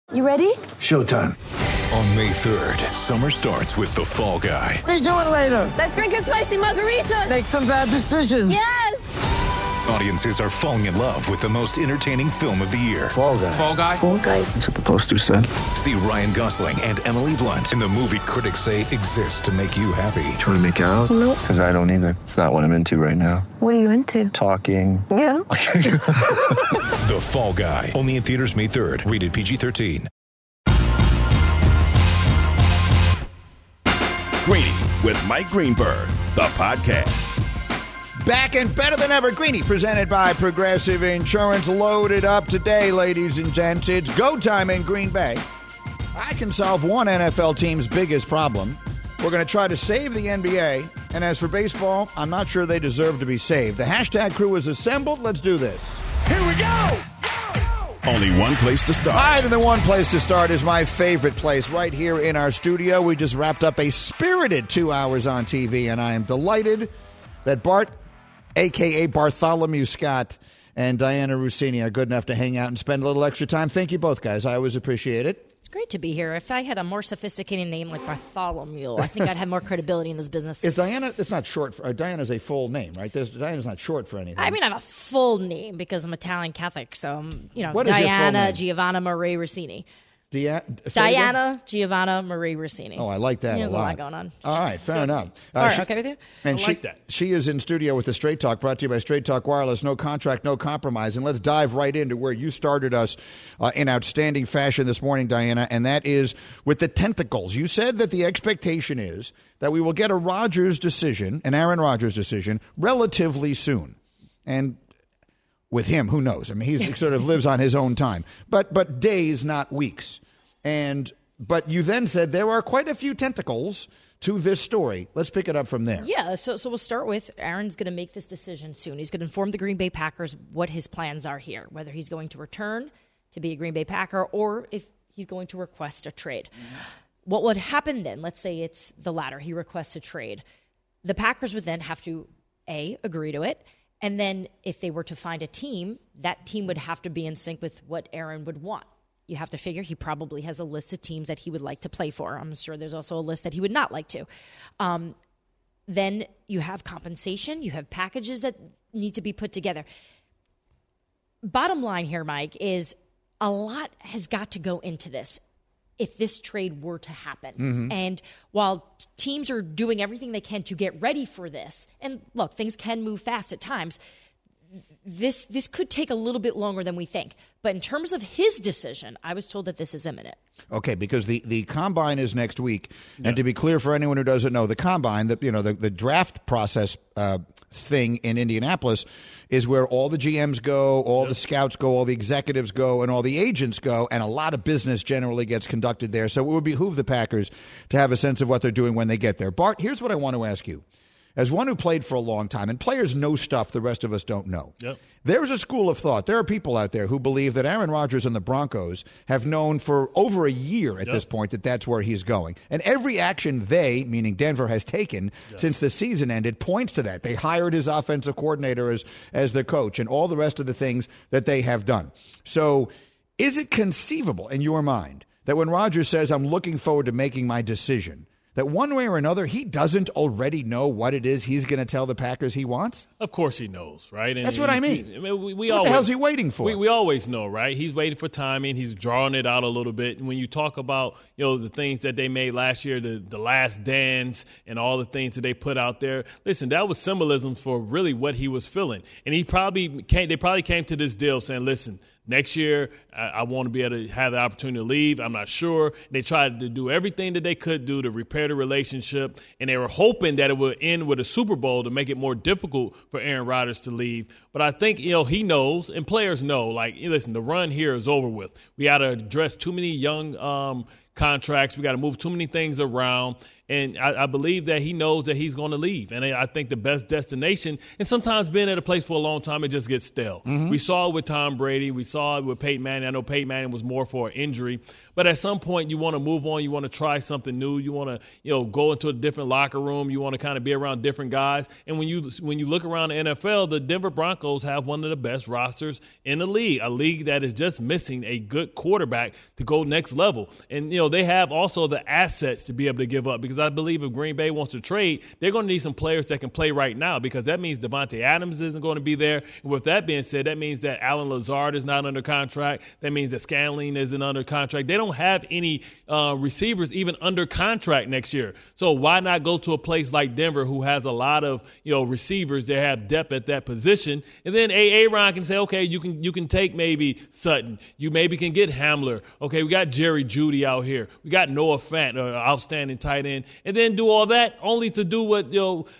You ready? Showtime. On May 3rd, summer starts with The Fall Guy. Let's do it later. Let's drink a spicy margarita. Make some bad decisions. Yes! Audiences are falling in love with the most entertaining film of the year. Fall Guy. Fall Guy? Fall Guy. That's what the poster said. See Ryan Gosling and Emily Blunt in the movie critics say exists to make you happy. Trying to make it out? Nope. Because I don't either. It's not what I'm into right now. What are you into? Talking. Yeah. The Fall Guy. Only in theaters May 3rd. Rated PG-13. Greeny with Mike Greenberg, the podcast. Back and better than ever, Greeny, presented by Progressive Insurance. Loaded up today, ladies and gents. It's go time in Green Bay. I can solve one NFL team's biggest problem. We're going to try to save the NBA. And as for baseball, I'm not sure they deserve to be saved. The hashtag crew is assembled. Let's do this. Here we go! Only one place to start. All right, and the one place to start is my favorite place, right here in our studio. We just wrapped up a spirited 2 hours on TV, and I am delighted that Bart, a.k.a. Bartholomew Scott, and Diana Russini are good enough to hang out and spend a little extra time. Thank you both, guys. I always appreciate it. It's great to be here. If I had a more sophisticated name like Bartholomew, I think I'd have more credibility in this business. Is Diana, it's not short for, Diana's a full name, right? Diana's not short for anything. I mean, I have a full name because I'm Italian Catholic, so What is your full Diana name? Giovanna Marie Rossini. Diana Giovanna Marie Rossini. Oh, I like that There's a lot. a lot going on. All right, fair enough. All right, okay with you? And I like that. She is in studio with the Straight Talk, brought to you by Straight Talk Wireless. No contract, no compromise. And let's dive right into where you started us in outstanding fashion this morning, Diana, and that is with the tentacles. You said that the expectation is that we will get a Rodgers decision, an Aaron Rodgers decision, relatively soon. And with him, who knows? I mean, he sort of lives on his own time. But days, not weeks. But you then said there are quite a few tentacles to this story. Let's pick it up from there. Yeah, so we'll start with Aaron's going to make this decision soon. He's going to inform the Green Bay Packers what his plans are here, whether he's going to return to be a Green Bay Packer or if he's going to request a trade. What would happen then? Let's say it's the latter. He requests a trade. The Packers would then have to, A, agree to it, and then if they were to find a team, that team would have to be in sync with what Aaron would want. You have to figure he probably has a list of teams that he would like to play for. I'm sure there's also a list that he would not like to. Then you have compensation. You have packages that need to be put together. Bottom line here, Mike, is a lot has got to go into this if this trade were to happen. Mm-hmm. And while teams are doing everything they can to get ready for this, and look, things can move fast at times, this could take a little bit longer than we think. But in terms of his decision, I was told that this is imminent. Okay, because the combine is next week, and to be clear for anyone who doesn't know, the combine, the draft process thing in Indianapolis is where all the GMs go, all the scouts go, all the executives go, and all the agents go, and a lot of business generally gets conducted there. So it would behoove the Packers to have a sense of what they're doing when they get there. Bart, here's what I want to ask you. As one who played for a long time, and players know stuff the rest of us don't know. Yep. There's a school of thought. There are people out there who believe that Aaron Rodgers and the Broncos have known for over a year at this point that that's where he's going. And every action they, meaning Denver, has taken since the season ended points to that. They hired his offensive coordinator as the coach and all the rest of the things that they have done. So is it conceivable in your mind that when Rodgers says, I'm looking forward to making my decision, that one way or another, he doesn't already know what it is he's going to tell the Packers he wants? Of course he knows, right? And that's what I mean. We so what the hell's he waiting for? We always know, right? He's waiting for timing. He's drawing it out a little bit. And when you talk about, the things that they made last year, the last dance and all the things that they put out there, listen, that was symbolism for really what he was feeling. And they probably came to this deal saying, listen, next year, I want to be able to have the opportunity to leave. I'm not sure. They tried to do everything that they could do to repair the relationship, and they were hoping that it would end with a Super Bowl to make it more difficult for Aaron Rodgers to leave. But I think, he knows, and players know, listen, the run here is over with. We got to address too many young contracts. We got to move too many things around. And I believe that he knows that he's going to leave. And I think the best destination, and sometimes being at a place for a long time, it just gets stale. We saw it with Tom Brady. We saw it with Peyton Manning. I know Peyton Manning was more for an injury. But at some point, you want to move on. You want to try something new. You want to, go into a different locker room. You want to kind of be around different guys. And when you look around the NFL, the Denver Broncos have one of the best rosters in the league, a league that is just missing a good quarterback to go next level. And, they have also the assets to be able to give up, because I believe if Green Bay wants to trade, they're going to need some players that can play right now, because that means Devontae Adams isn't going to be there. And with that being said, that means that Alan Lazard is not under contract. That means that Scanlon isn't under contract. They don't have any receivers even under contract next year. So why not go to a place like Denver, who has a lot of receivers that have depth at that position, and then Aaron can say, okay, you can take maybe Sutton, you maybe can get Hamler. Okay, we got Jerry Jeudy out here, we got Noah Fant, outstanding tight end, and then do all that only to do what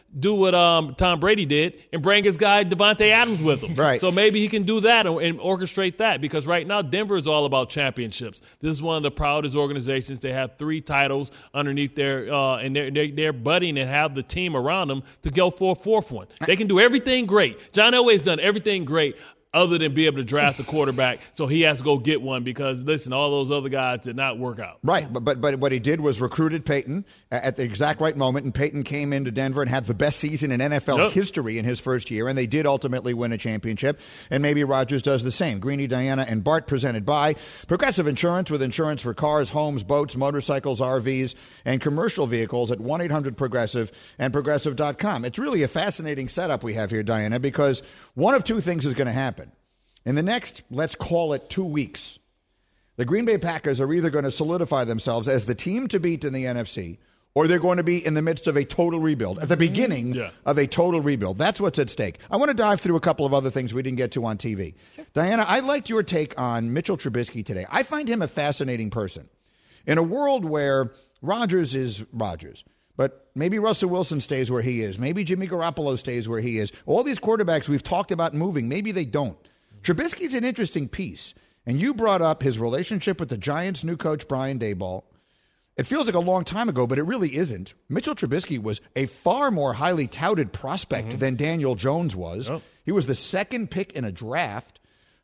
Tom Brady did and bring his guy Devontae Adams with him. Right. So maybe he can do that and orchestrate that, because right now Denver is all about championships. This is one of the proudest organizations. They have 3 titles underneath their and they're budding and have the team around them to go for a 4th one. They can do everything great. John Elway's done everything great other than be able to draft a quarterback, so he has to go get one, because, listen, all those other guys did not work out. Right, but what he did was recruited Peyton at the exact right moment, and Peyton came into Denver and had the best season in NFL history in his first year, and they did ultimately win a championship, and maybe Rodgers does the same. Greeny, Diana, and Bart, presented by Progressive Insurance, with insurance for cars, homes, boats, motorcycles, RVs, and commercial vehicles at 1-800-PROGRESSIVE and Progressive.com. It's really a fascinating setup we have here, Diana, because one of 2 things is going to happen. In the next, let's call it 2 weeks, the Green Bay Packers are either going to solidify themselves as the team to beat in the NFC, or they're going to be in the midst of a total rebuild, at the beginning of a total rebuild. That's what's at stake. I want to dive through a couple of other things we didn't get to on TV. Sure. Diana, I liked your take on Mitchell Trubisky today. I find him a fascinating person. In a world where Rodgers is Rodgers, but maybe Russell Wilson stays where he is, maybe Jimmy Garoppolo stays where he is, all these quarterbacks we've talked about moving, maybe they don't. Trubisky's an interesting piece, and you brought up his relationship with the Giants' new coach, Brian Daboll. It feels like a long time ago, but it really isn't. Mitchell Trubisky was a far more highly touted prospect than Daniel Jones was. Oh. He was the 2nd pick in a draft.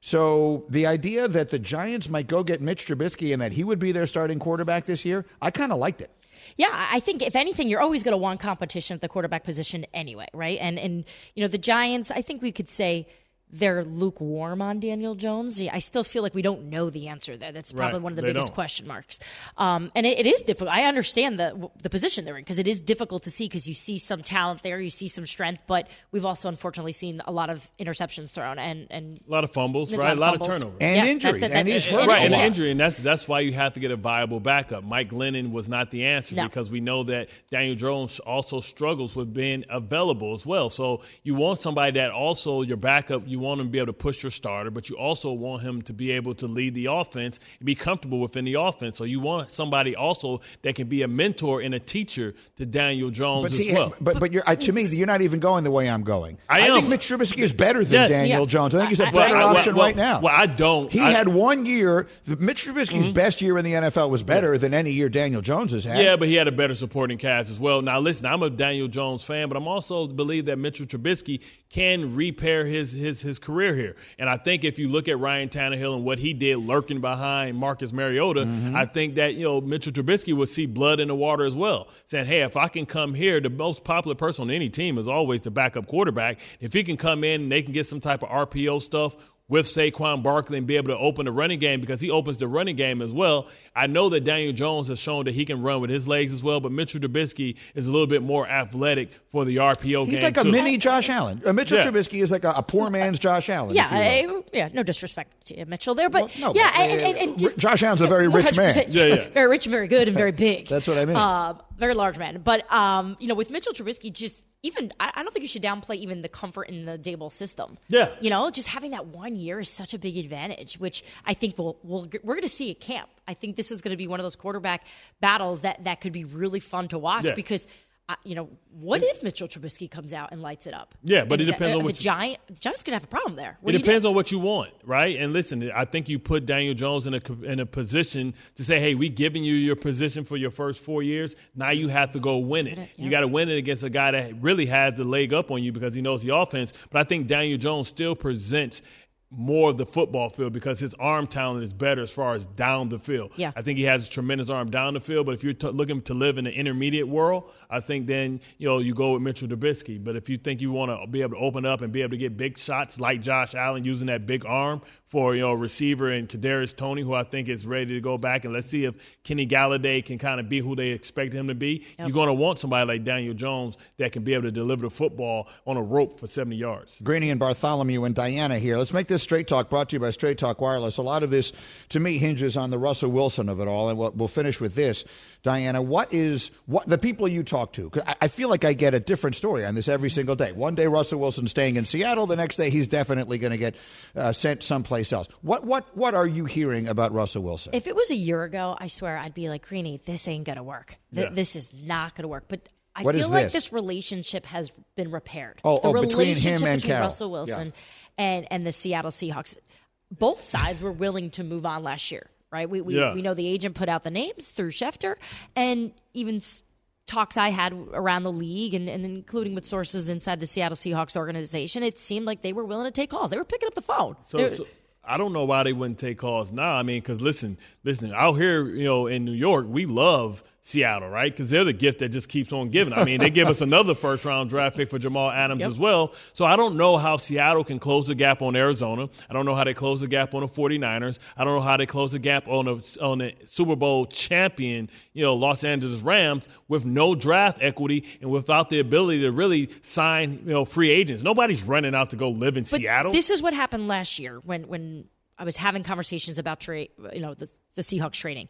So the idea that the Giants might go get Mitch Trubisky and that he would be their starting quarterback this year, I kind of liked it. Yeah, I think if anything, you're always going to want competition at the quarterback position anyway, right? And the Giants, I think we could say they're lukewarm on Daniel Jones. I still feel like we don't know the answer there. That's probably one of the biggest question marks. And it is difficult. I understand the position they're in, because it is difficult to see, because you see some talent there, you see some strength, but we've also unfortunately seen a lot of interceptions thrown and a lot of fumbles, right? A lot of turnovers. And injuries. And he's hurt. Right, and injury. And that's why you have to get a viable backup. Mike Glennon was not the answer, because we know that Daniel Jones also struggles with being available as well. So you want somebody that also, your backup, you want him to be able to push your starter, but you also want him to be able to lead the offense and be comfortable within the offense. So you want somebody also that can be a mentor and a teacher to Daniel Jones as well. But you're, to me, you're not even going the way I'm going. I think Mitch Trubisky is better than Daniel Jones. I think he's a better option right now. Well, I don't. He had 1 year. Mitch Trubisky's best year in the NFL was better than any year Daniel Jones has had. Yeah, but he had a better supporting cast as well. Now, listen, I'm a Daniel Jones fan, but I'm also believe that Mitchell Trubisky can repair his career here. And I think if you look at Ryan Tannehill and what he did lurking behind Marcus Mariota, I think that, Mitchell Trubisky would see blood in the water as well, saying, hey, if I can come here, the most popular person on any team is always the backup quarterback. If he can come in and they can get some type of RPO stuff with Saquon Barkley and be able to open the running game, because he opens the running game as well. I know that Daniel Jones has shown that he can run with his legs as well, but Mitchell Trubisky is a little bit more athletic for the RPO game. He's like a mini Josh Allen. Mitchell Trubisky is like a poor man's Josh Allen. Yeah, no disrespect to Mitchell there, but and just, Josh Allen's a very rich man. Very rich, very good, and very big. That's what I mean. Very large man. But, with Mitchell Trubisky, I don't think you should downplay even the comfort in the Daboll system. Yeah. Just having that 1 year is such a big advantage, which I think we're going to see at camp. I think this is going to be one of those quarterback battles that could be really fun to watch because What if Mitchell Trubisky comes out and lights it up? Yeah, but it depends on what the Giants going to have a problem there. It depends on what you want, right? And listen, I think you put Daniel Jones in a position to say, hey, we giving you your position for your first 4 years. Now you have to go win it. You got to win it against a guy that really has the leg up on you because he knows the offense. But I think Daniel Jones still presents more of the football field because his arm talent is better as far as down the field. Yeah. I think he has a tremendous arm down the field, but if you're looking to live in the intermediate world, I think then, you go with Mitchell Trubisky. But if you think you want to be able to open up and be able to get big shots like Josh Allen using that big arm for, a receiver and Kadarius Toney, who I think is ready to go back, and let's see if Kenny Galladay can kind of be who they expect him to be. Yep. You're going to want somebody like Daniel Jones that can be able to deliver the football on a rope for 70 yards. Greeny and Bartholomew and Diana here. Let's make this Straight Talk brought to you by Straight Talk Wireless. A lot of this, to me, hinges on the Russell Wilson of it all, and we'll finish with this. Diana, what the people you talk to, 'cause I feel like I get a different story on this every single day. One day Russell Wilson's staying in Seattle, the next day he's definitely going to get sent someplace else. What are you hearing about Russell Wilson? If it was a year ago, I swear I'd be like, Greeny, this ain't going to work. This is not going to work. But I feel like this relationship has been repaired. Between him and Carroll. Russell Wilson and the Seattle Seahawks. Both sides were willing to move on last year, right? We know the agent put out the names through Schefter, and even talks I had around the league and including with sources inside the Seattle Seahawks organization, it seemed like they were willing to take calls. They were picking up the phone. So I don't know why they wouldn't take calls now. I mean, because listen, out here, in New York, we love Seattle, right? Because they're the gift that just keeps on giving. I mean, they give us another first-round draft pick for Jamal Adams as well. So I don't know how Seattle can close the gap on Arizona. I don't know how they close the gap on the 49ers. I don't know how they close the gap on the Super Bowl champion, Los Angeles Rams with no draft equity and without the ability to really sign, free agents. Nobody's running out to go live in Seattle. This is what happened last year when I was having conversations about the Seahawks trading.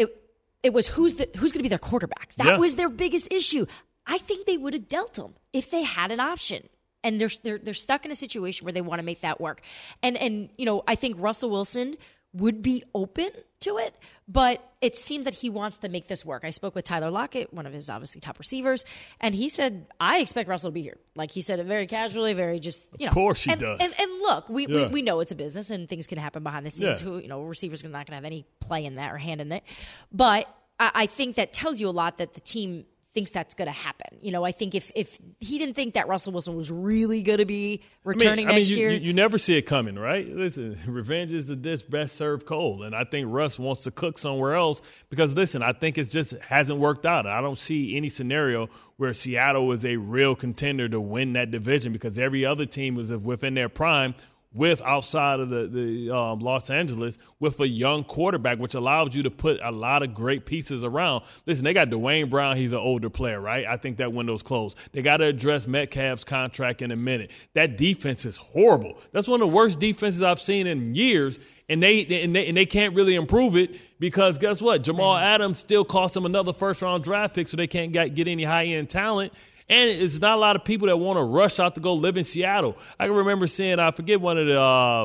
It was who's going to be their quarterback. That was their biggest issue. I think they would have dealt him if they had an option. And they're stuck in a situation where they want to make that work. And I think Russell Wilson would be open to it, but it seems that he wants to make this work. I spoke with Tyler Lockett, one of his obviously top receivers, and he said, I expect Russell to be here. Like he said it very casually, very just, Of course he does. And look, we know it's a business and things can happen behind the scenes. Receivers are not going to have any play in that or hand in that. But I think that tells you a lot that the team thinks that's going to happen. I think if he didn't think that Russell Wilson was really going to be returning next year. You never see it coming, right? Listen, revenge is the dish best served cold. And I think Russ wants to cook somewhere else because, listen, I think it just hasn't worked out. I don't see any scenario where Seattle is a real contender to win that division because every other team was within their prime with outside of the Los Angeles with a young quarterback, which allows you to put a lot of great pieces around. Listen, they got Dwayne Brown. He's an older player, right? I think that window's closed. They got to address Metcalf's contract in a minute. That defense is horrible. That's one of the worst defenses I've seen in years, and they can't really improve it because guess what? Jamal Adams still cost them another first-round draft pick, so they can't get any high-end talent. And it's not a lot of people that want to rush out to go live in Seattle. I can remember seeing, I forget one of the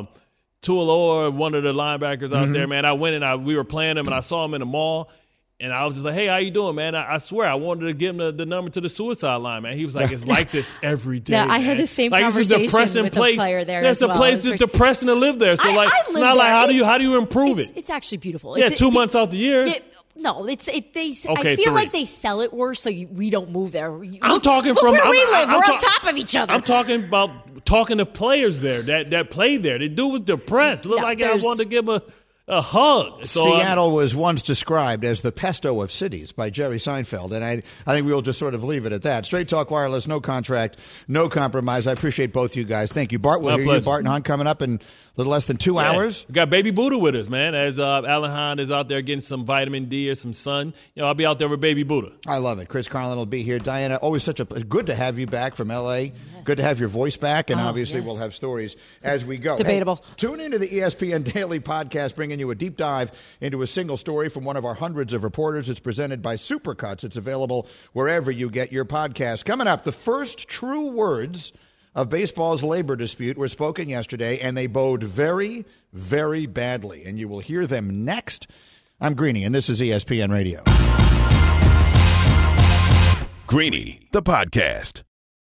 Tualoa, one of the linebackers out there, man. I went and we were playing him, and I saw him in the mall. And I was just like, hey, how you doing, man? I swear, I wanted to give him the number to the suicide line, man. He was like, it's like this every day. I had the same conversation with a player there as well. There's a place that's depressing to live there. So, it's not like, how do you improve it? It's actually beautiful. Yeah, 2 months out the year. No, I feel like they sell it worse, so we don't move there. Look where we live. We're on top of each other. I'm talking about talking to players there that played there. The dude was depressed. It looked like I wanted to give a hug. So, Seattle was once described as the pesto of cities by Jerry Seinfeld, and I think we'll just sort of leave it at that. Straight Talk Wireless, no contract, no compromise. I appreciate both you guys. Thank you. Bart, we'll hear you, Bart and Hunt, coming up in a little less than 2 hours. We got Baby Buddha with us, man, as Alan Hunt is out there getting some vitamin D or some sun. I'll be out there with Baby Buddha. I love it. Chris Carlin will be here. Diana, always good to have you back from L.A. Good to have your voice back, and obviously we'll have stories as we go. Debatable. Hey, tune into the ESPN Daily Podcast, bringing you a deep dive into a single story from one of our hundreds of reporters. It's presented by Supercuts. It's available wherever you get your podcast. Coming up, the first true words of baseball's labor dispute were spoken yesterday, and they bode very, very badly. And you will hear them next. I'm Greeny, and this is ESPN Radio. Greeny, the podcast.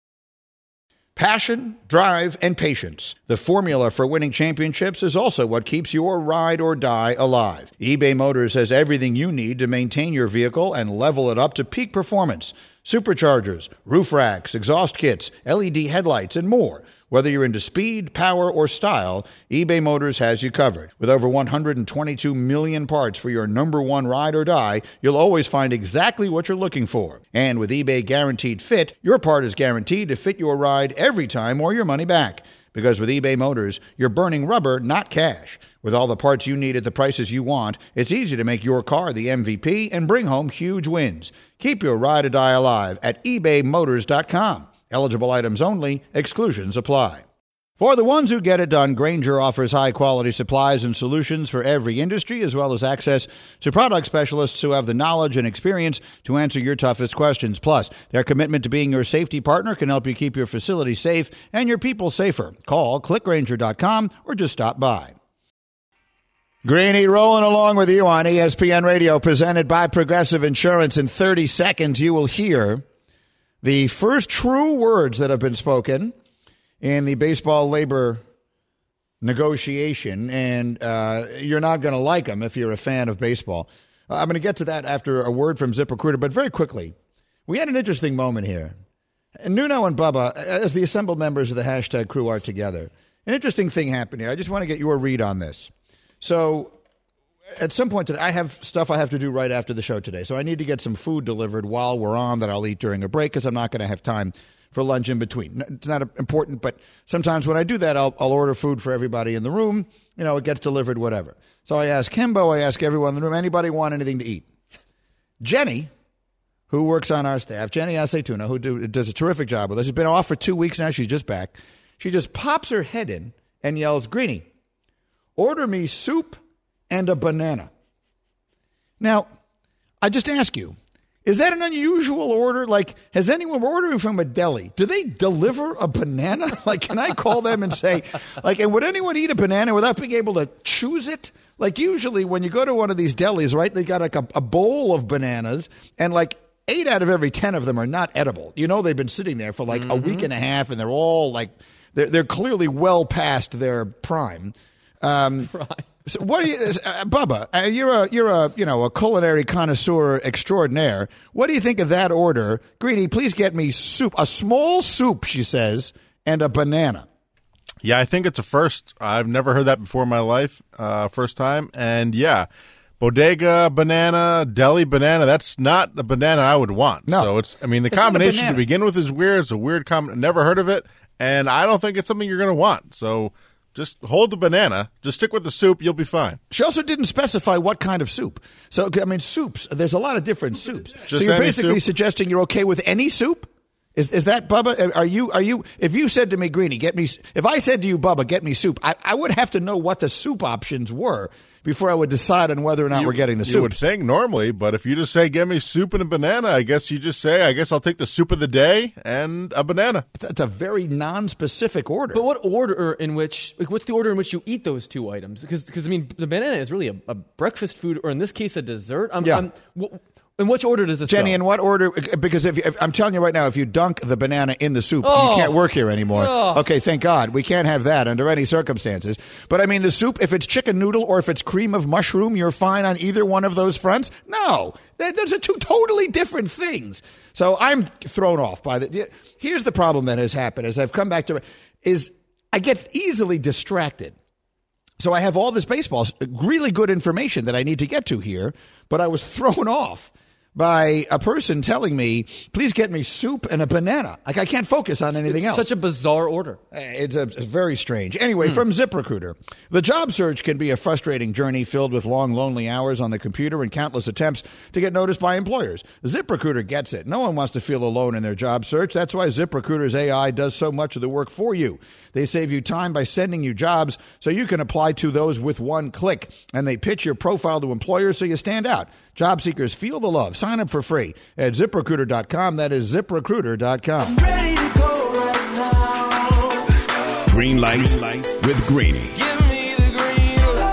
Passion, drive, and patience. The formula for winning championships is also what keeps your ride or die alive. eBay Motors has everything you need to maintain your vehicle and level it up to peak performance. Superchargers, roof racks, exhaust kits, LED headlights, and more. Whether you're into speed, power, or style, eBay Motors has you covered. With over 122 million parts for your number one ride or die, you'll always find exactly what you're looking for. And with eBay Guaranteed Fit, your part is guaranteed to fit your ride every time or your money back. Because with eBay Motors, you're burning rubber, not cash. With all the parts you need at the prices you want, it's easy to make your car the MVP and bring home huge wins. Keep your ride or die alive at ebaymotors.com. Eligible items only. Exclusions apply. For the ones who get it done, Grainger offers high-quality supplies and solutions for every industry, as well as access to product specialists who have the knowledge and experience to answer your toughest questions. Plus, their commitment to being your safety partner can help you keep your facility safe and your people safer. Call, clickgrainger.com, or just stop by. Greeny rolling along with you on ESPN Radio, presented by Progressive Insurance. In 30 seconds, you will hear the first true words that have been spoken in the baseball labor negotiation, and you're not going to like them if you're a fan of baseball. I'm going to get to that after a word from ZipRecruiter, but very quickly, we had an interesting moment here. Nuno and Bubba, as the assembled members of the hashtag crew are together, an interesting thing happened here. I just want to get your read on this. So at some point today, I have stuff I have to do right after the show today. So I need to get some food delivered while we're on that I'll eat during a break because I'm not going to have time for lunch in between. It's not important, but sometimes when I do that, I'll order food for everybody in the room. You know, it gets delivered, whatever. So I ask Kimbo, I ask everyone in the room, anybody want anything to eat? Jenny, who works on our staff, Jenny Acetuna, who does a terrific job with us, has been off for 2 weeks now. She's just back. She just pops her head in and yells, Greeny, order me soup and a banana. Now, I just ask you, is that an unusual order? Like, has anyone ordering from a deli? Do they deliver a banana? Like, can I call them and say, like, and would anyone eat a banana without being able to choose it? Like, usually when you go to one of these delis, right, they got like a bowl of bananas, and like 8 out of every 10 of them are not edible. You know, they've been sitting there for like a week and a half, and they're all like, they're clearly well past their prime. Right. So what do you, Bubba? You're a culinary connoisseur extraordinaire. What do you think of that order? Greeny, please get me soup, a small soup, she says, and a banana. Yeah, I think it's a first. I've never heard that before in my life. First time, and yeah, bodega banana, deli banana. That's not the banana I would want. No, so it's. I mean, the combination to begin with is weird. It's a weird combination. Never heard of it, and I don't think it's something you're going to want. So. Just hold the banana. Just stick with the soup. You'll be fine. She also didn't specify what kind of soup. So, I mean, soups. There's a lot of different soups. Just so you're basically suggesting you're okay with any soup? Is that, Bubba? Are you? If you said to me, Greeny, get me. If I said to you, Bubba, get me soup, I would have to know what the soup options were before I would decide on whether or not we're getting the soup. You would think normally, but if you just say, get me soup and a banana, I guess you just say, I guess I'll take the soup of the day and a banana. It's a very non-specific order. But what order in which, like, what's the order in which you eat those two items? Because I mean, the banana is really a breakfast food, or in this case, a dessert. In which order does this Jenny, go? in what order? Because if I'm telling you right now, if you dunk the banana in the soup, you can't work here anymore. Okay, thank God. We can't have that under any circumstances. But, I mean, the soup, if it's chicken noodle or if it's cream of mushroom, you're fine on either one of those fronts? No. Those are two totally different things. So I'm thrown off by the... Here's the problem that has happened as I've come back to it, is I get easily distracted. So I have all this baseball, really good information that I need to get to here, but I was thrown off by a person telling me, please get me soup and a banana. Like, I can't focus on anything else. Such a bizarre order. It's very strange. Anyway, from ZipRecruiter, the job search can be a frustrating journey filled with long, lonely hours on the computer and countless attempts to get noticed by employers. ZipRecruiter gets it. No one wants to feel alone in their job search. That's why ZipRecruiter's AI does so much of the work for you. They save you time by sending you jobs so you can apply to those with one click. And they pitch your profile to employers so you stand out. Job seekers feel the love. Sign up for free at ZipRecruiter.com. That is ZipRecruiter.com. I'm ready to go right now. Green light with Greeny. Give me the green light.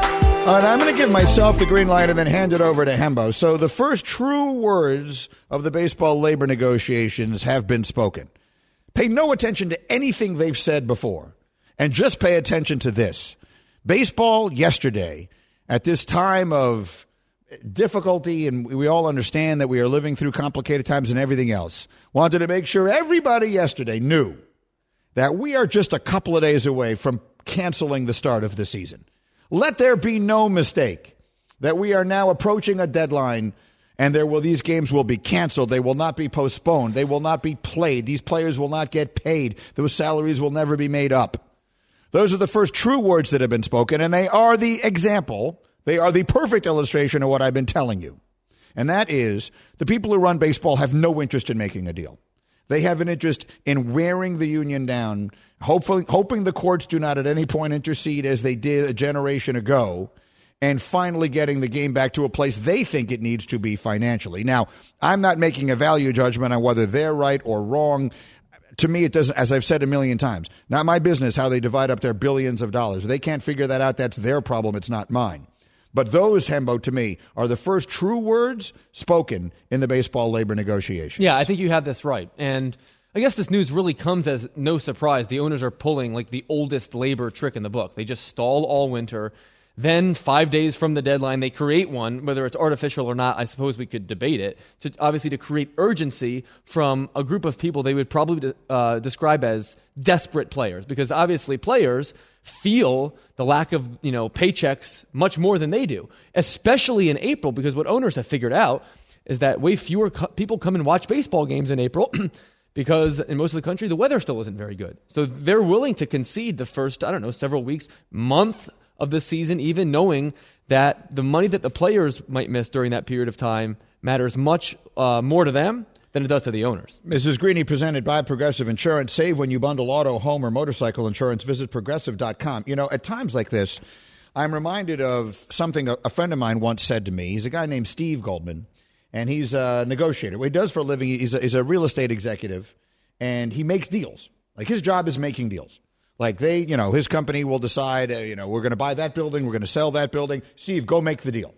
All right, I'm going to give myself the green light and then hand it over to Hembo. So the first true words of the baseball labor negotiations have been spoken. Pay no attention to anything they've said before, and just pay attention to this. Baseball yesterday, at this time of difficulty, and we all understand that we are living through complicated times and everything else, wanted to make sure everybody yesterday knew that we are just a couple of days away from canceling the start of the season. Let there be no mistake that we are now approaching a deadline, and these games will be canceled. They will not be postponed. They will not be played. These players will not get paid. Those salaries will never be made up. Those are the first true words that have been spoken, and they are the example. They are the perfect illustration of what I've been telling you. And that is the people who run baseball have no interest in making a deal. They have an interest in wearing the union down, hoping the courts do not at any point intercede as they did a generation ago, and finally getting the game back to a place they think it needs to be financially. Now, I'm not making a value judgment on whether they're right or wrong. To me, it doesn't, as I've said a million times, not my business how they divide up their billions of dollars. If they can't figure that out, that's their problem. It's not mine. But those, Hembo, to me, are the first true words spoken in the baseball labor negotiations. Yeah, I think you have this right. And I guess this news really comes as no surprise. The owners are pulling like the oldest labor trick in the book. They just stall all winter. Then 5 days from the deadline, they create one, whether it's artificial or not. I suppose we could debate it. Obviously, to create urgency from a group of people they would probably describe as desperate players, because obviously players feel the lack of paychecks much more than they do, especially in April, because what owners have figured out is that way fewer people come and watch baseball games in April because in most of the country the weather still isn't very good. So they're willing to concede the first, several weeks, month of the season, even knowing that the money that the players might miss during that period of time matters much more to them than it does to the owners. Mrs. Greeny, presented by Progressive Insurance. Save when you bundle auto, home, or motorcycle insurance. Visit Progressive.com. At times like this, I'm reminded of something a friend of mine once said to me. He's a guy named Steve Goldman, and he's a negotiator. What he does for a living, he's a real estate executive, and he makes deals. Like, his job is making deals. Like, his company will decide, we're going to buy that building, we're going to sell that building. Steve, go make the deal.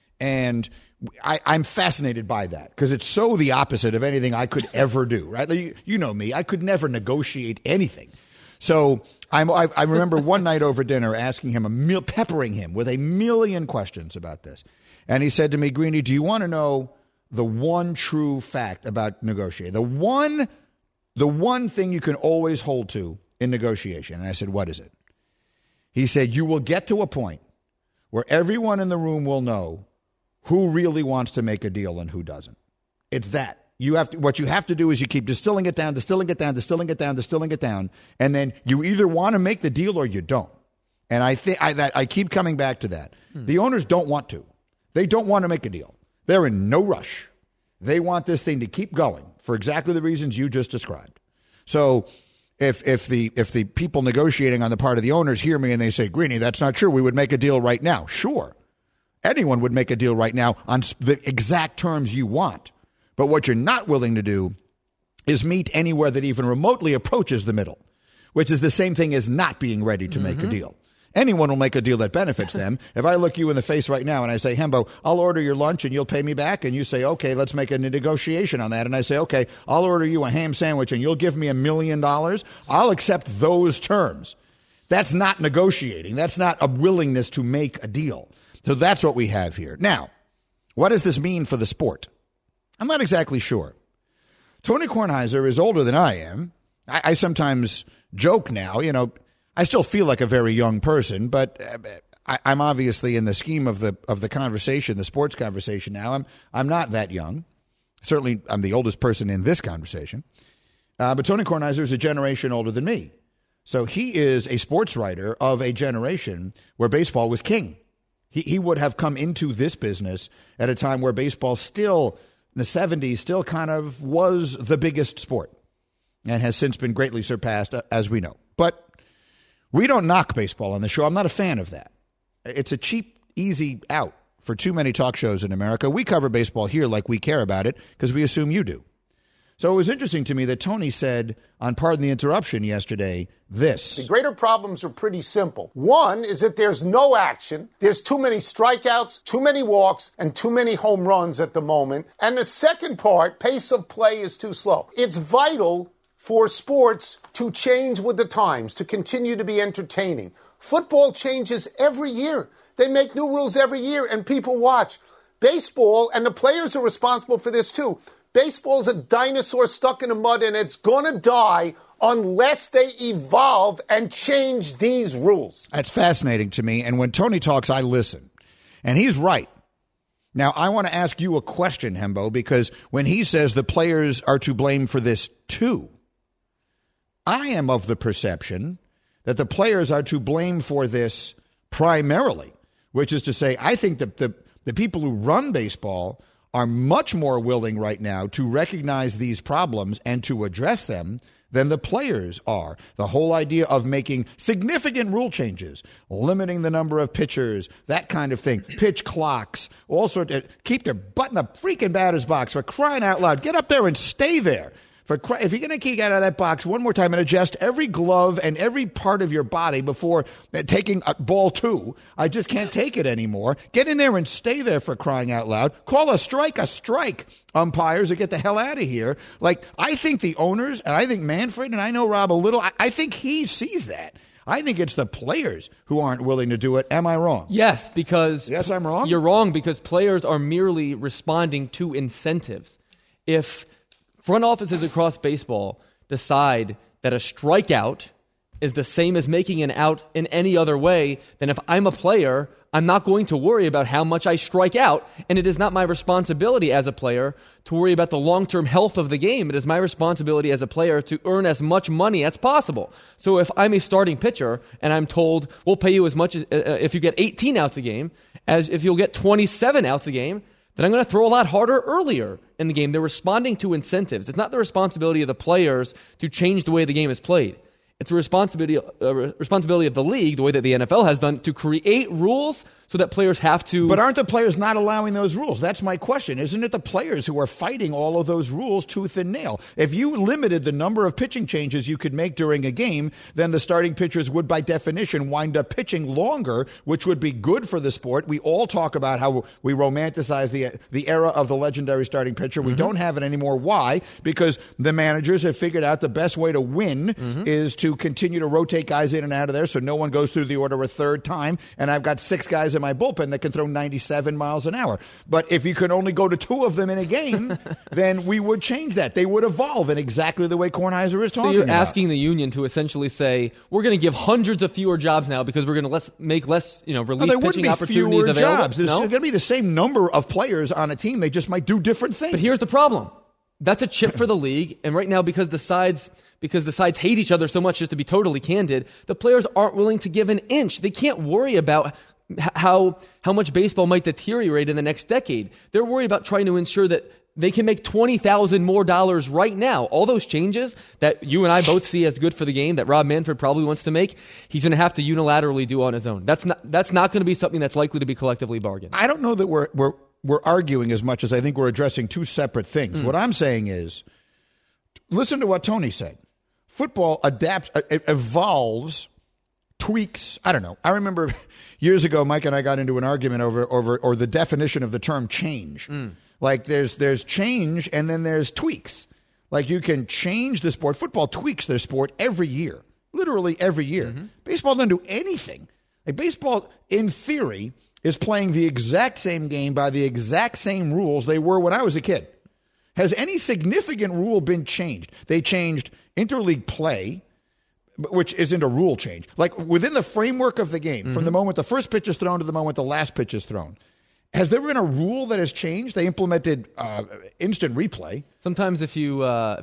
And I'm fascinated by that because it's so the opposite of anything I could ever do, right? You know me. I could never negotiate anything. So I remember one night over dinner asking him, peppering him with a million questions about this. And he said to me, Greeny, do you want to know the one true fact about negotiating? The one thing you can always hold to in negotiation. And I said, what is it? He said, you will get to a point where everyone in the room will know who really wants to make a deal and who doesn't. It's that. What you have to do is you keep distilling it down, and then you either want to make the deal or you don't. And I keep coming back to that. The owners don't want to. They don't want to make a deal. They're in no rush. They want this thing to keep going for exactly the reasons you just described. So if the people negotiating on the part of the owners hear me and they say, Greeny, that's not true, we would make a deal right now. Sure. Anyone would make a deal right now on the exact terms you want. But what you're not willing to do is meet anywhere that even remotely approaches the middle, which is the same thing as not being ready to make a deal. Anyone will make a deal that benefits them. If I look you in the face right now and I say, Hembo, I'll order your lunch and you'll pay me back, and you say, okay, let's make a negotiation on that. And I say, okay, I'll order you a ham sandwich and you'll give me $1 million. I'll accept those terms. That's not negotiating. That's not a willingness to make a deal. So that's what we have here. Now, what does this mean for the sport? I'm not exactly sure. Tony Kornheiser is older than I am. I sometimes joke now, I still feel like a very young person, but I'm obviously in the scheme of the conversation, the sports conversation now. I'm not that young. Certainly, I'm the oldest person in this conversation. But Tony Kornheiser is a generation older than me. So he is a sports writer of a generation where baseball was king. He would have come into this business at a time where baseball still, in the 70s, still kind of was the biggest sport and has since been greatly surpassed, as we know. But we don't knock baseball on the show. I'm not a fan of that. It's a cheap, easy out for too many talk shows in America. We cover baseball here like we care about it because we assume you do. So it was interesting to me that Tony said on Pardon the Interruption yesterday this. The greater problems are pretty simple. One is that there's no action. There's too many strikeouts, too many walks, and too many home runs at the moment. And the second part, pace of play is too slow. It's vital for sports to change with the times, to continue to be entertaining. Football changes every year. They make new rules every year, and people watch. Baseball, and the players are responsible for this too. Baseball's a dinosaur stuck in the mud, and it's going to die unless they evolve and change these rules. That's fascinating to me. And when Tony talks, I listen. And he's right. Now, I want to ask you a question, Hembo, because when he says the players are to blame for this too, I am of the perception that the players are to blame for this primarily, which is to say, I think that the people who run baseball are much more willing right now to recognize these problems and to address them than the players are. The whole idea of making significant rule changes, limiting the number of pitchers, that kind of thing, pitch clocks, all sorts of, keep their butt in the freaking batter's box, for crying out loud. Get up there and stay there. If you're going to kick out of that box one more time and adjust every glove and every part of your body before taking ball 2, I just can't take it anymore. Get in there and stay there, for crying out loud. Call a strike, umpires, or get the hell out of here. Like, I think the owners, and I think Manfred, and I know Rob a little, I think he sees that. I think it's the players who aren't willing to do it. Am I wrong? Yes, because... Yes, I'm wrong? You're wrong because players are merely responding to incentives. If front offices across baseball decide that a strikeout is the same as making an out in any other way, then if I'm a player, I'm not going to worry about how much I strike out, and it is not my responsibility as a player to worry about the long-term health of the game. It is my responsibility as a player to earn as much money as possible. So if I'm a starting pitcher and I'm told, we'll pay you as much as if you get 18 outs a game as if you'll get 27 outs a game, then I'm going to throw a lot harder earlier in the game. They're responding to incentives. It's not the responsibility of the players to change the way the game is played. It's a responsibility of the league, the way that the NFL has done, to create rules so that players have to... But aren't the players not allowing those rules? That's my question. Isn't it the players who are fighting all of those rules tooth and nail? If you limited the number of pitching changes you could make during a game, then the starting pitchers would, by definition, wind up pitching longer, which would be good for the sport. We all talk about how we romanticize the era of the legendary starting pitcher. We don't have it anymore. Why? Because the managers have figured out the best way to win is to continue to rotate guys in and out of there so no one goes through the order a third time, and I've got 6 guys in my bullpen that can throw 97 miles an hour. But if you could only go to 2 of them in a game, then we would change that. They would evolve in exactly the way Kornheiser is talking about. So you're asking the union to essentially say, we're going to give hundreds of fewer jobs now because we're going to make less relief pitching opportunities available? Jobs. There's going to be the same number of players on a team. They just might do different things. But here's the problem. That's a chip for the league, and right now because the sides hate each other so much, just to be totally candid, the players aren't willing to give an inch. They can't worry about how much baseball might deteriorate in the next decade. They're worried about trying to ensure that they can make $20,000 more right now. All those changes that you and I both see as good for the game that Rob Manfred probably wants to make, he's going to have to unilaterally do on his own. That's not going to be something that's likely to be collectively bargained. I don't know that we're arguing as much as I think we're addressing 2 separate things. What I'm saying is, listen to what Tony said. Football adapts, evolves, tweaks. I don't know. I remember years ago, Mike and I got into an argument over the definition of the term change. Like there's change and then there's tweaks. Like you can change the sport. Football tweaks their sport every year, literally every year. Baseball doesn't do anything. Like baseball, in theory, is playing the exact same game by the exact same rules they were when I was a kid. Has any significant rule been changed? They changed interleague play, which isn't a rule change. Like within the framework of the game, from the moment the first pitch is thrown to the moment the last pitch is thrown. Has there been a rule that has changed? They implemented instant replay. Sometimes if you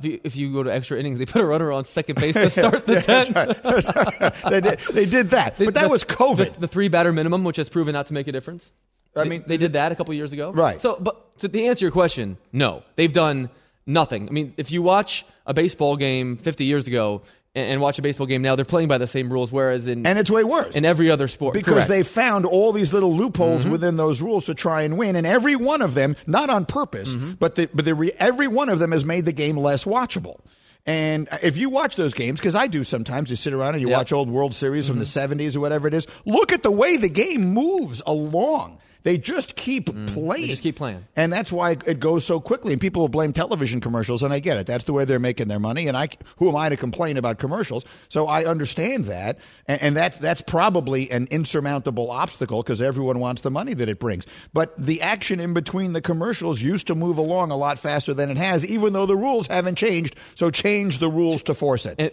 go to extra innings, they put a runner on second base to start the 10th. That's right. They did that, but that was COVID. The 3-batter minimum, which has proven not to make a difference. They did that a couple years ago. Right. So to answer your question, no. They've done nothing. I mean, if you watch a baseball game 50 years ago, and watch a baseball game now, they're playing by the same rules, whereas and it's way worse in every other sport. Because Correct. they found all these little loopholes within those rules to try and win, and every one of them, not on purpose, but every one of them has made the game less watchable. And if you watch those games, because I do sometimes, you sit around and you watch old World Series from the 70s or whatever it is, look at the way the game moves along. They just keep playing. They just keep playing. And that's why it goes so quickly. And people will blame television commercials, and I get it. That's the way they're making their money. And who am I to complain about commercials? So I understand that. And that's probably an insurmountable obstacle because everyone wants the money that it brings. But the action in between the commercials used to move along a lot faster than it has, even though the rules haven't changed. So change the rules to force it.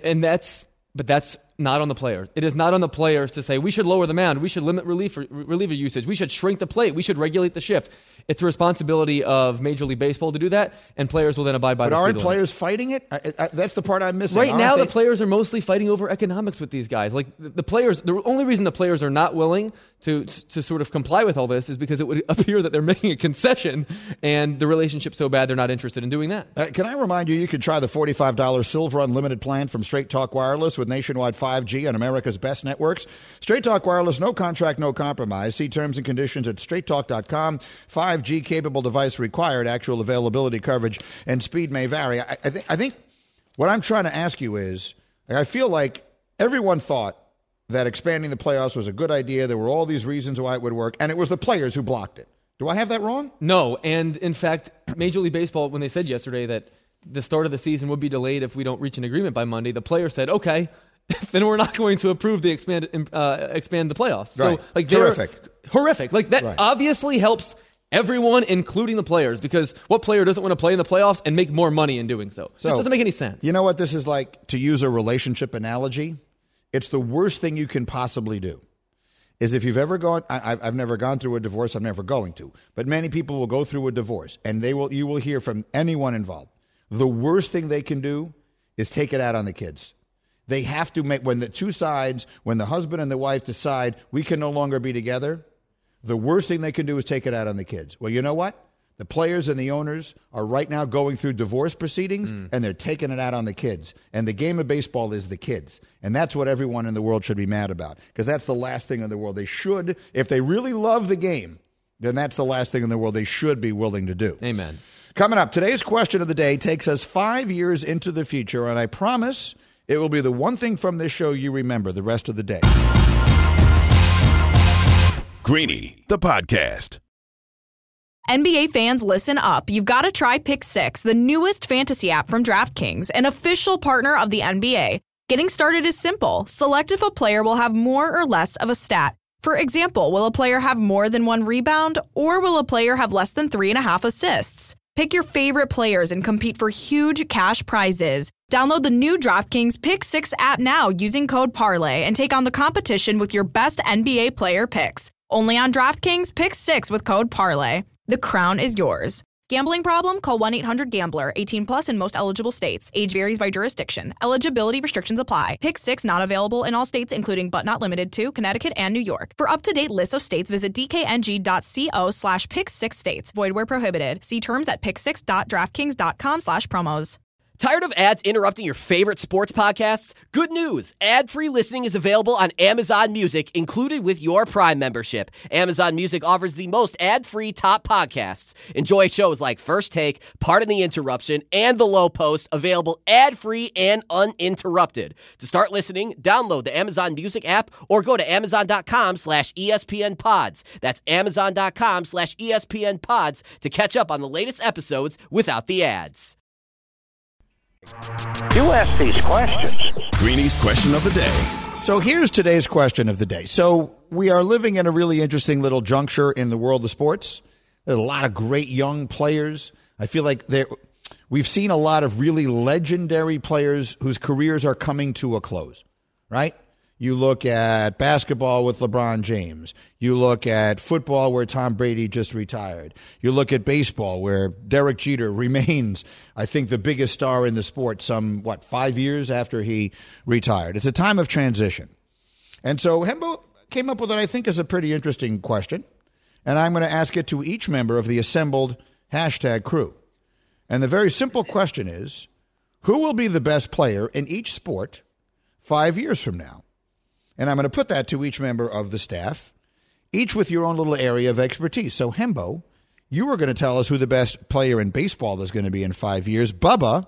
But that's not on the players. It is not on the players to say, we should lower the mound, we should limit reliever usage, we should shrink the plate, we should regulate the shift. It's the responsibility of Major League Baseball to do that, and players will then abide by the speed limit. But aren't players fighting it? That's the part I'm missing. Right now, the players are mostly fighting over economics with these guys. Like the players, the only reason the players are not willing to sort of comply with all this is because it would appear that they're making a concession, and the relationship's so bad they're not interested in doing that. Can I remind you could try the $45 Silver Unlimited plan from Straight Talk Wireless with nationwide 5G on America's best networks. Straight Talk Wireless, no contract, no compromise. See terms and conditions at straighttalk.com. 5G capable device required. Actual availability, coverage, and speed may vary. I think what I'm trying to ask you is, I feel like everyone thought that expanding the playoffs was a good idea. There were all these reasons why it would work, and it was the players who blocked it. Do I have that wrong? No, and in fact, Major League Baseball, when they said yesterday that the start of the season would be delayed if we don't reach an agreement by Monday, the players said, okay, then we're not going to approve the expand the playoffs. Right. So, like, horrific. Like, that obviously helps everyone, including the players, because what player doesn't want to play in the playoffs and make more money in doing so? It just doesn't make any sense. You know what this is like, to use a relationship analogy? It's the worst thing you can possibly do. Is if you've ever gone, I've never gone through a divorce, I'm never going to, but many people will go through a divorce, and you will hear from anyone involved. The worst thing they can do is take it out on the kids. They have to when the two sides, when the husband and the wife decide we can no longer be together, the worst thing they can do is take it out on the kids. Well, you know what? The players and the owners are right now going through divorce proceedings, and they're taking it out on the kids. And the game of baseball is the kids. And that's what everyone in the world should be mad about, because that's the last thing in the world they should, if they really love the game, then that's the last thing in the world they should be willing to do. Amen. Coming up, today's question of the day takes us 5 years into the future, and I promise it will be the one thing from this show you remember the rest of the day. Greeny, the podcast. NBA fans, listen up. You've got to try Pick 6, the newest fantasy app from DraftKings, an official partner of the NBA. Getting started is simple. Select if a player will have more or less of a stat. For example, will a player have more than 1 rebound, or will a player have less than 3.5 assists? Pick your favorite players and compete for huge cash prizes. Download the new DraftKings Pick 6 app now using code PARLAY and take on the competition with your best NBA player picks. Only on DraftKings Pick 6 with code PARLAY. The crown is yours. Gambling problem? Call 1-800-GAMBLER. 18 plus in most eligible states. Age varies by jurisdiction. Eligibility restrictions apply. Pick 6 not available in all states, including but not limited to Connecticut and New York. For up-to-date lists of states, visit dkng.co/pick6states. Void where prohibited. See terms at pick6.draftkings.com/promos. Tired of ads interrupting your favorite sports podcasts? Good news! Ad-free listening is available on Amazon Music, included with your Prime membership. Amazon Music offers the most ad-free top podcasts. Enjoy shows like First Take, Pardon the Interruption, and The Low Post, available ad-free and uninterrupted. To start listening, download the Amazon Music app or go to amazon.com/ESPNpods. That's amazon.com/ESPNpods to catch up on the latest episodes without the ads. You ask these questions. Greeny's question of the day. So here's today's question of the day. So we are living in a really interesting little juncture in the world of sports. There's a lot of great young players. I feel like we've seen a lot of really legendary players whose careers are coming to a close, right? You look at basketball with LeBron James. You look at football where Tom Brady just retired. You look at baseball where Derek Jeter remains, I think, the biggest star in the sport 5 years after he retired. It's a time of transition. And so Hembo came up with what I think is a pretty interesting question. And I'm going to ask it to each member of the assembled hashtag crew. And the very simple question is, who will be the best player in each sport 5 years from now? And I'm going to put that to each member of the staff, each with your own little area of expertise. So, Hembo, you were going to tell us who the best player in baseball is going to be in 5 years. Bubba,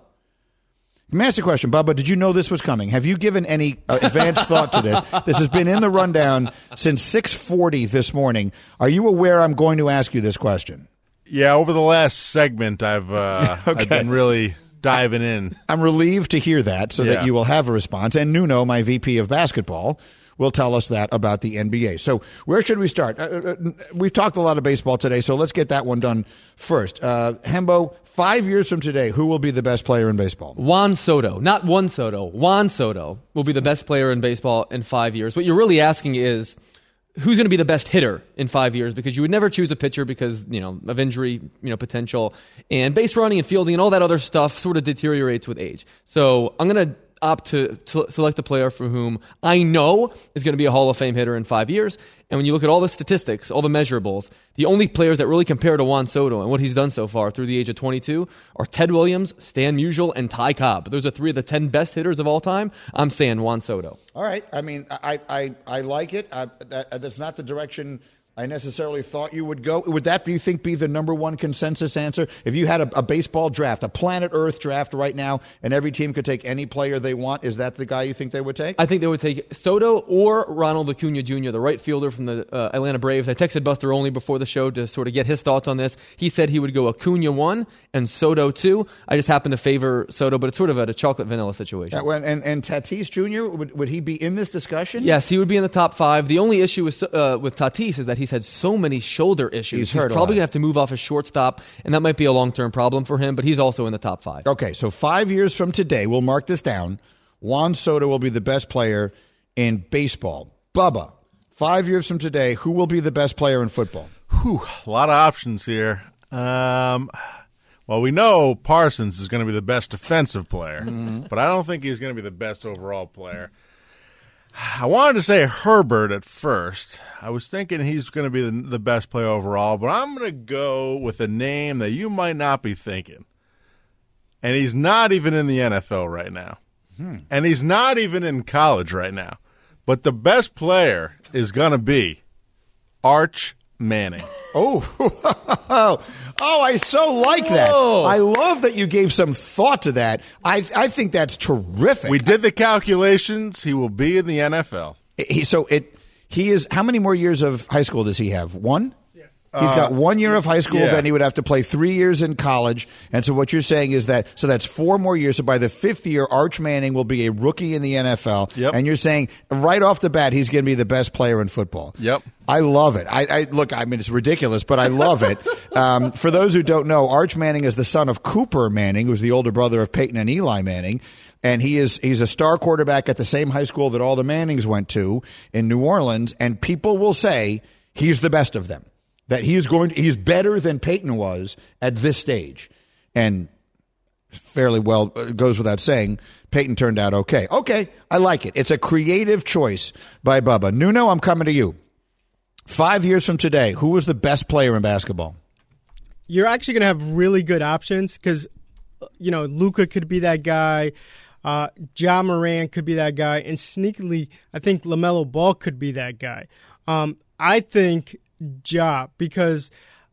let me ask you a question. Bubba, did you know this was coming? Have you given any advanced thought to this? This has been in the rundown since 6:40 this morning. Are you aware I'm going to ask you this question? Yeah, over the last segment, I've been really diving in. I'm relieved to hear that so that you will have a response. And Nuno, my VP of basketball, will tell us that about the NBA. So where should we start? We've talked a lot of baseball today, so let's get that one done first. Hembo, 5 years from today, who will be the best player in baseball? Juan Soto. Not Juan Soto. Juan Soto will be the best player in baseball in 5 years. What you're really asking is, who's going to be the best hitter in 5 years? Because you would never choose a pitcher because, of injury, potential. And base running and fielding and all that other stuff sort of deteriorates with age. So I'm going to opt to select a player for whom I know is going to be a Hall of Fame hitter in 5 years. And when you look at all the statistics, all the measurables, the only players that really compare to Juan Soto and what he's done so far through the age of 22 are Ted Williams, Stan Musial, and Ty Cobb. Those are 3 of the 10 best hitters of all time. I'm saying Juan Soto. All right. I mean, I like it. That's not the direction I necessarily thought you would go. Would that, do you think, be the number one consensus answer? If you had a baseball draft, a planet Earth draft right now, and every team could take any player they want, is that the guy you think they would take? I think they would take Soto or Ronald Acuna Jr., the right fielder from the Atlanta Braves. I texted Buster Olney before the show to sort of get his thoughts on this. He said he would go Acuna 1 and Soto 2. I just happen to favor Soto, but it's sort of a chocolate vanilla situation. And Tatis Jr., would he be in this discussion? Yes, he would be in the top 5. The only issue with Tatis is that he's had so many shoulder issues. He's probably going to have to move off a shortstop, and that might be a long-term problem for him, but he's also in the top 5. Okay, so 5 years from today, we'll mark this down, Juan Soto will be the best player in baseball. Bubba, 5 years from today, who will be the best player in football? A lot of options here. Well, we know Parsons is going to be the best defensive player, but I don't think he's going to be the best overall player. I wanted to say Herbert at first. I was thinking he's going to be the best player overall, but I'm going to go with a name that you might not be thinking. And he's not even in the NFL right now. And he's not even in college right now. But the best player is going to be Arch Manning. Oh, I so like that. I love that you gave some thought to that. I think that's terrific. We did the calculations. He will be in the NFL. He is. How many more years of high school does he have? 1? He's got 1 year of high school, then he would have to play 3 years in college. And so what you're saying is that's 4 more years. So by the 5th year, Arch Manning will be a rookie in the NFL. Yep. And you're saying right off the bat, he's going to be the best player in football. Yep. I love it. Look, it's ridiculous, but I love it. For those who don't know, Arch Manning is the son of Cooper Manning, who's the older brother of Peyton and Eli Manning. And he's a star quarterback at the same high school that all the Mannings went to in New Orleans. And people will say he's the best of them. That he's better than Peyton was at this stage. And fairly well, goes without saying, Peyton turned out okay. Okay, I like it. It's a creative choice by Bubba. Nuno, I'm coming to you. 5 years from today, who was the best player in basketball? You're actually going to have really good options because, Luka could be that guy. Ja Morant could be that guy. And sneakily, I think LaMelo Ball could be that guy. I think Ja, because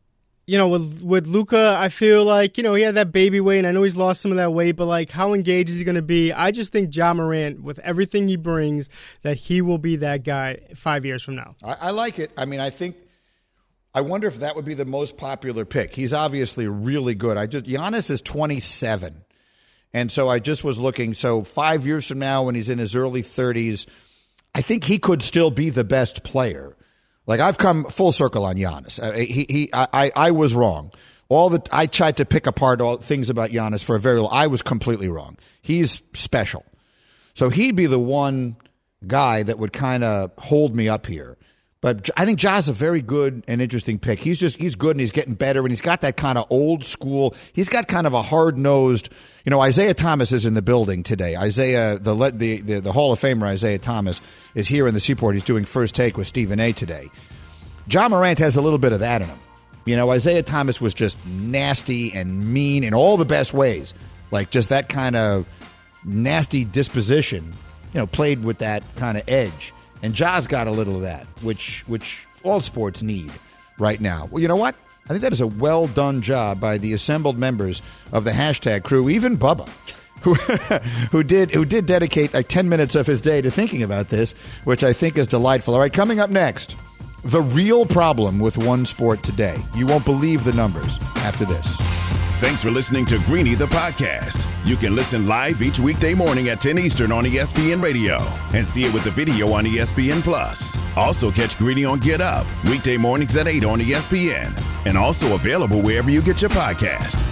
with Luka, I feel like he had that baby weight, and I know he's lost some of that weight, but how engaged is he going to be? I just think Ja Morant, with everything he brings, that he will be that guy 5 years from now. I like it. I wonder if that would be the most popular pick. He's obviously really good. Giannis is 27, and so I just was looking. So 5 years from now, when he's in his early 30s, I think he could still be the best player. I've come full circle on Giannis. I was wrong. I tried to pick apart all things about Giannis for a very long. I was completely wrong. He's special, so he'd be the one guy that would kind of hold me up here. But I think Ja's a very good and interesting pick. He's good and he's getting better, and he's got that kind of old school. He's got kind of a hard-nosed. Isaiah Thomas is in the building today. Isaiah, the Hall of Famer Isaiah Thomas, is here in the Seaport. He's doing First Take with Stephen A. today. Ja Morant has a little bit of that in him. Isaiah Thomas was just nasty and mean in all the best ways. Just that kind of nasty disposition. played with that kind of edge. And Ja's got a little of that, which all sports need right now. Well, you know what? I think that is a well-done job by the assembled members of the hashtag crew, even Bubba, who did dedicate like 10 minutes of his day to thinking about this, which I think is delightful. All right, coming up next, the real problem with one sport today. You won't believe the numbers after this. Thanks for listening to Greeny the podcast. You can listen live each weekday morning at 10 Eastern on ESPN Radio and see it with the video on ESPN Plus. Also catch Greeny on Get Up weekday mornings at 8 on ESPN and also available wherever you get your podcast.